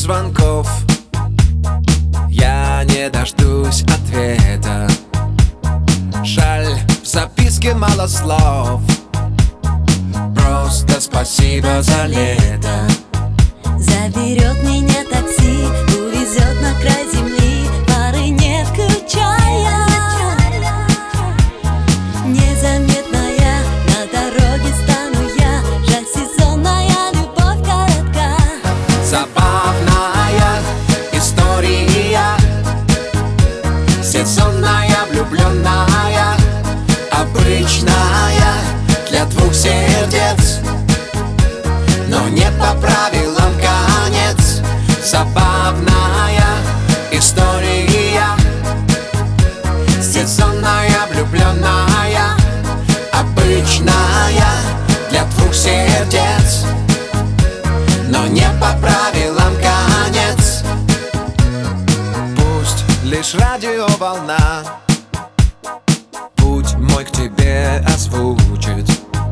звонков, я не дождусь ответа. Жаль, в записке мало слов. Просто спасибо за лето. Заберет меня такси, увезет на край земли, пары не включая. Незаметная, на дороге стану я. Жаль, сезонная любовь коротка. Забавная история, сезонная влюбленная, обычная для двух сердец, но не по правилам конец. Забавная история, сезонная влюбленная, обычная для двух сердец, но не по правилам конец. Пусть лишь радиоволна путь мой к тебе озвучит.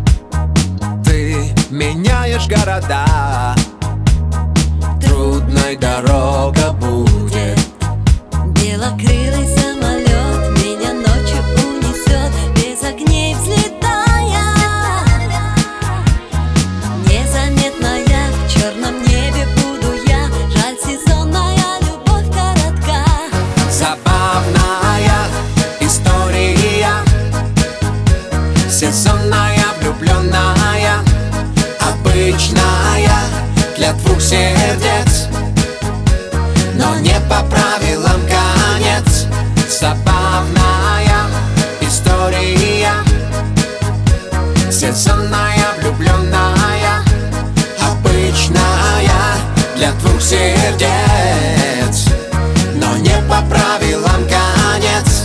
Ты меняешь города, трудной дорога будет. Белокрылый самолет меня ночью унесет, без огней взлетая. Незаметная, в черном небе буду я. Жаль, сезонная любовь коротка. Забавная история, сезонная влюбленная, обычная для двух сердец, но не по правилам конец. Забавная история, сезонная влюбленная, обычная для двух сердец, но не по правилам конец.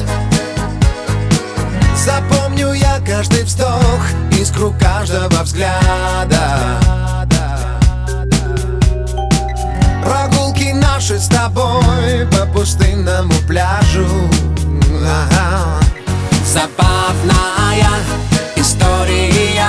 Запомню я каждый вздох, искру каждого взгляда. Прогулки наши с тобой по пустынному пляжу. Забавная история,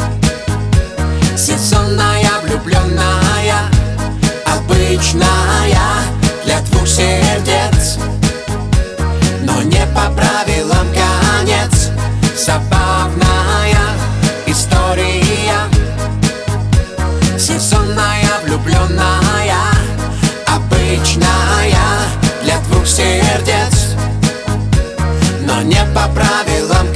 сезонная влюбленная, обычная для двух сердец, но не по правилам конец. Забавная история, сезонная влюбленная, обычная для двух сердец, но не по правилам